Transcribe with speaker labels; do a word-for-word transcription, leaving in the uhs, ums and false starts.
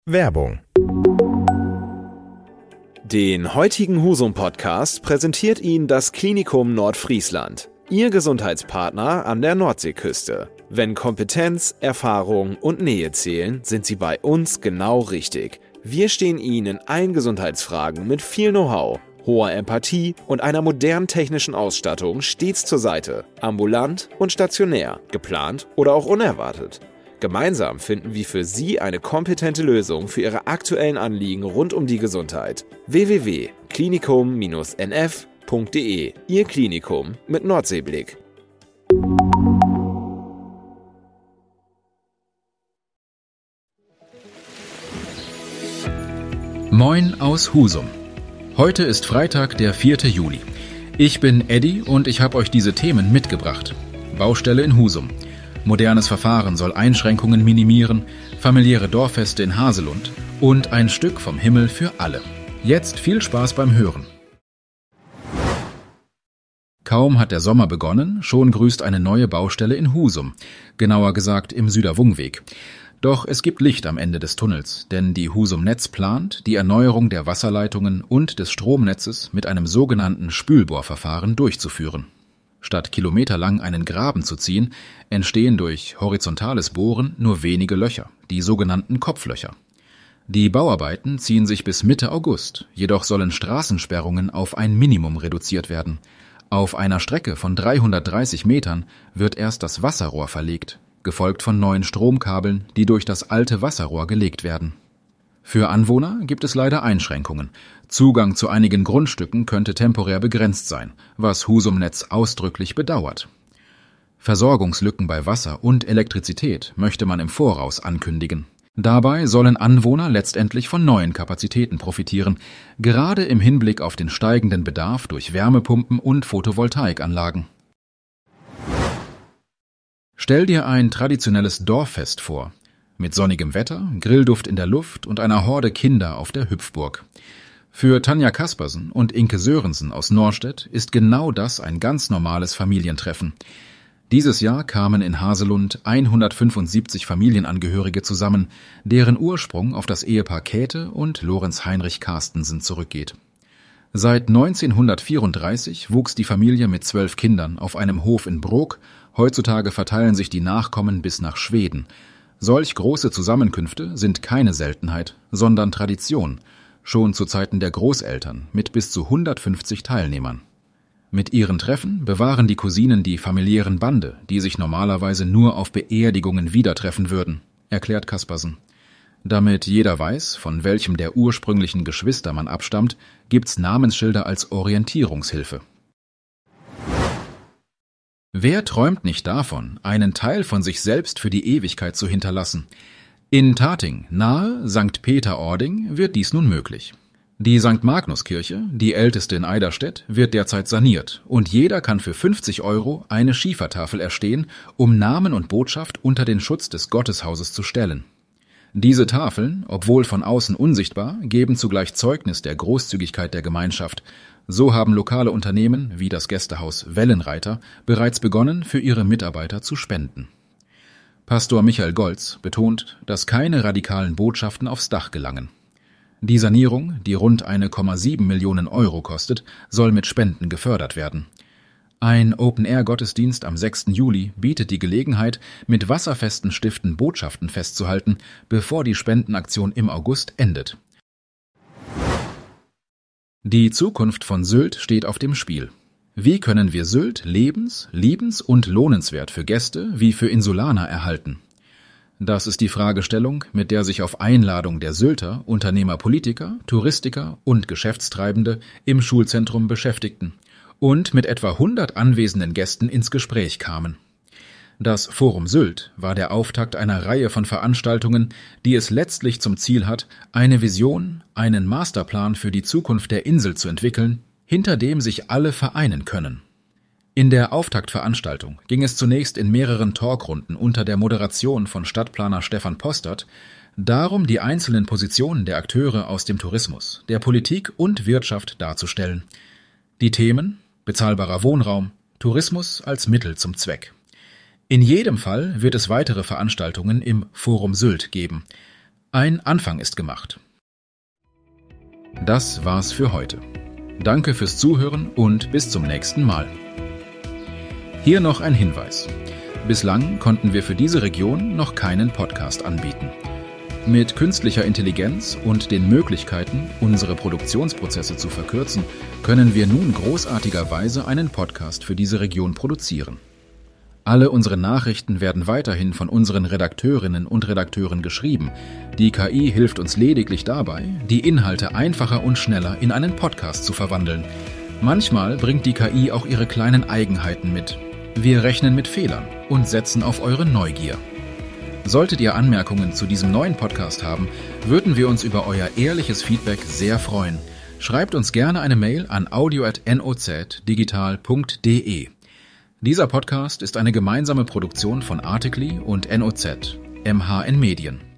Speaker 1: Werbung. Den heutigen Husum-Podcast präsentiert Ihnen das Klinikum Nordfriesland, Ihr Gesundheitspartner an der Nordseeküste. Wenn Kompetenz, Erfahrung und Nähe zählen, sind Sie bei uns genau richtig. Wir stehen Ihnen in allen Gesundheitsfragen mit viel Know-how, hoher Empathie und einer modernen technischen Ausstattung stets zur Seite. Ambulant und stationär, geplant oder auch unerwartet. Gemeinsam finden wir für Sie eine kompetente Lösung für Ihre aktuellen Anliegen rund um die Gesundheit. w w w punkt klinikum Bindestrich n f punkt d e Ihr Klinikum mit Nordseeblick.
Speaker 2: Moin aus Husum. Heute ist Freitag, der vierte Juli. Ich bin Eddie und ich habe euch diese Themen mitgebracht. Baustelle in Husum. Modernes Verfahren soll Einschränkungen minimieren, familiäre Dorffeste in Haselund und ein Stück vom Himmel für alle. Jetzt viel Spaß beim Hören. Kaum hat der Sommer begonnen, schon grüßt eine neue Baustelle in Husum, genauer gesagt im Süderwungweg. Doch es gibt Licht am Ende des Tunnels, denn die Husum Netz plant, die Erneuerung der Wasserleitungen und des Stromnetzes mit einem sogenannten Spülbohrverfahren durchzuführen. Statt kilometerlang einen Graben zu ziehen, entstehen durch horizontales Bohren nur wenige Löcher, die sogenannten Kopflöcher. Die Bauarbeiten ziehen sich bis Mitte August, jedoch sollen Straßensperrungen auf ein Minimum reduziert werden. Auf einer Strecke von dreihundertdreißig Metern wird erst das Wasserrohr verlegt, gefolgt von neuen Stromkabeln, die durch das alte Wasserrohr gelegt werden. Für Anwohner gibt es leider Einschränkungen. Zugang zu einigen Grundstücken könnte temporär begrenzt sein, was Husum Netz ausdrücklich bedauert. Versorgungslücken bei Wasser und Elektrizität möchte man im Voraus ankündigen. Dabei sollen Anwohner letztendlich von neuen Kapazitäten profitieren, gerade im Hinblick auf den steigenden Bedarf durch Wärmepumpen und Photovoltaikanlagen. Stell dir ein traditionelles Dorffest vor. Mit sonnigem Wetter, Grillduft in der Luft und einer Horde Kinder auf der Hüpfburg. Für Tanja Kaspersen und Inke Sörensen aus Norstedt ist genau das ein ganz normales Familientreffen. Dieses Jahr kamen in Haselund hundertfünfundsiebzig Familienangehörige zusammen, deren Ursprung auf das Ehepaar Käthe und Lorenz Heinrich Carstensen zurückgeht. Seit neunzehnhundertvierunddreißig wuchs die Familie mit zwölf Kindern auf einem Hof in Brok, heutzutage verteilen sich die Nachkommen bis nach Schweden. Solch große Zusammenkünfte sind keine Seltenheit, sondern Tradition, schon zu Zeiten der Großeltern mit bis zu hundertfünfzig Teilnehmern. Mit ihren Treffen bewahren die Cousinen die familiären Bande, die sich normalerweise nur auf Beerdigungen wieder treffen würden, erklärt Kaspersen. Damit jeder weiß, von welchem der ursprünglichen Geschwister man abstammt, gibt's Namensschilder als Orientierungshilfe. Wer träumt nicht davon, einen Teil von sich selbst für die Ewigkeit zu hinterlassen? In Tating, nahe Sankt Peter-Ording, wird dies nun möglich. Die Sankt Magnuskirche, die älteste in Eiderstedt, wird derzeit saniert und jeder kann für fünfzig Euro eine Schiefertafel erstehen, um Namen und Botschaft unter den Schutz des Gotteshauses zu stellen. Diese Tafeln, obwohl von außen unsichtbar, geben zugleich Zeugnis der Großzügigkeit der Gemeinschaft. So haben lokale Unternehmen wie das Gästehaus Wellenreiter bereits begonnen, für ihre Mitarbeiter zu spenden. Pastor Michael Goltz betont, dass keine radikalen Botschaften aufs Dach gelangen. Die Sanierung, die rund eine Komma sieben Millionen Euro kostet, soll mit Spenden gefördert werden. Ein Open-Air-Gottesdienst am sechsten Juli bietet die Gelegenheit, mit wasserfesten Stiften Botschaften festzuhalten, bevor die Spendenaktion im August endet. Die Zukunft von Sylt steht auf dem Spiel. Wie können wir Sylt lebens-, liebens- und lohnenswert für Gäste wie für Insulaner erhalten? Das ist die Fragestellung, mit der sich auf Einladung der Sylter Unternehmer, Politiker, Touristiker und Geschäftstreibende im Schulzentrum beschäftigten und mit etwa hundert anwesenden Gästen ins Gespräch kamen. Das Forum Sylt war der Auftakt einer Reihe von Veranstaltungen, die es letztlich zum Ziel hat, eine Vision, einen Masterplan für die Zukunft der Insel zu entwickeln, hinter dem sich alle vereinen können. In der Auftaktveranstaltung ging es zunächst in mehreren Talkrunden unter der Moderation von Stadtplaner Stefan Postert darum, die einzelnen Positionen der Akteure aus dem Tourismus, der Politik und Wirtschaft darzustellen. Die Themen: bezahlbarer Wohnraum, Tourismus als Mittel zum Zweck. In jedem Fall wird es weitere Veranstaltungen im Forum Sylt geben. Ein Anfang ist gemacht. Das war's für heute. Danke fürs Zuhören und bis zum nächsten Mal. Hier noch ein Hinweis. Bislang konnten wir für diese Region noch keinen Podcast anbieten. Mit künstlicher Intelligenz und den Möglichkeiten, unsere Produktionsprozesse zu verkürzen, können wir nun großartigerweise einen Podcast für diese Region produzieren. Alle unsere Nachrichten werden weiterhin von unseren Redakteurinnen und Redakteuren geschrieben. Die K I hilft uns lediglich dabei, die Inhalte einfacher und schneller in einen Podcast zu verwandeln. Manchmal bringt die K I auch ihre kleinen Eigenheiten mit. Wir rechnen mit Fehlern und setzen auf eure Neugier. Solltet ihr Anmerkungen zu diesem neuen Podcast haben, würden wir uns über euer ehrliches Feedback sehr freuen. Schreibt uns gerne eine Mail an audio at nozdigital punkt de. Dieser Podcast ist eine gemeinsame Produktion von Articly und N O Z, M H N Medien.